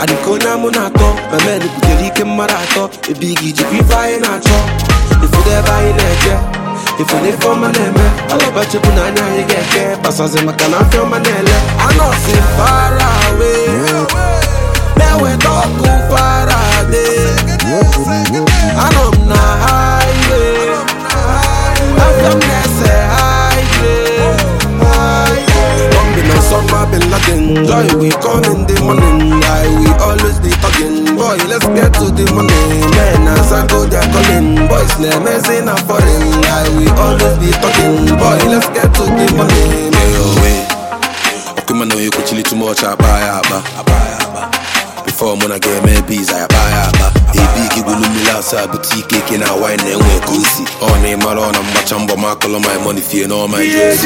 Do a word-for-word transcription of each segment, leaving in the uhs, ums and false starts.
Adikonya munato, my men Butelike Marato, a biggie Jiffy in a chop. If you ever in a jet, if you live for my name, I love about you, Punana, you get care, Passes in my canal from Manila. I'm not so far away. Now we're talking far away. I'm on the highway. I'm from the highway. Combination summer been looking. Joy we come in the morning. I we always be talking. Boy, let's get to the money. Man, as I go there calling. Boys, name is in a foreign. I we always be talking. Boy, let's get to the money. Okay, man, know you could chili too much. I buy up, I buy up. Before when I get my bees, I buy up. A big will me outside boutique cake in a wine and we go see. On a maron, I'm watching but my color my money for no my yes.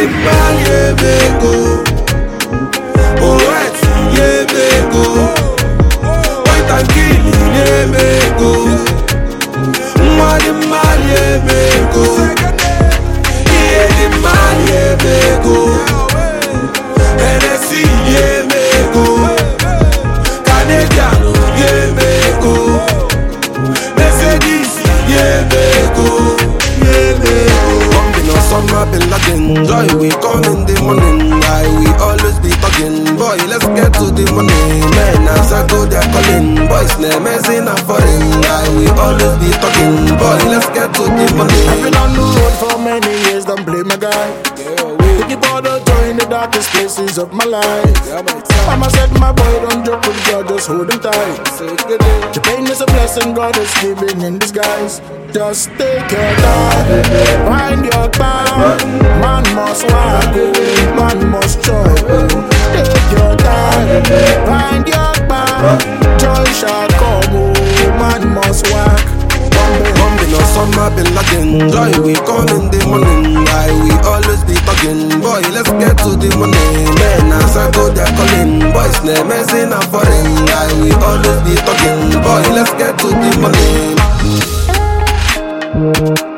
Oh, right, yeah, go. White and kill, yeah, go. Money, man, yeah, go. Yeah, the man, yeah, go. N S C, yeah, go. Canadian, yeah, go. Mercedes, yeah, go. Yeah, go. Combination summer been lagging. Joy we come in the morning. I we always be talking. Boy, let's get to the money. Man, as I go there calling. Boys, name is in a foreign. I we always be talking. Boy, let's get to the money. I've been on the road for many years, don't blame my guy. Looking for the joy in the darkest places of my life. Mama said my boy don't joke with God, just hold him tight. The pain is a blessing God is giving in disguise. Just take your time, find your time. Man must walk, man must try. Take your time, find your time. Joy shall come, man must walk. Combination summer been lagging. Joy we come in the morning. I we always be talking. Boy, let's get to the money. Man, as I go there calling. Boys, name is in a foreign. I we always be talking. Boy, let's get to the money.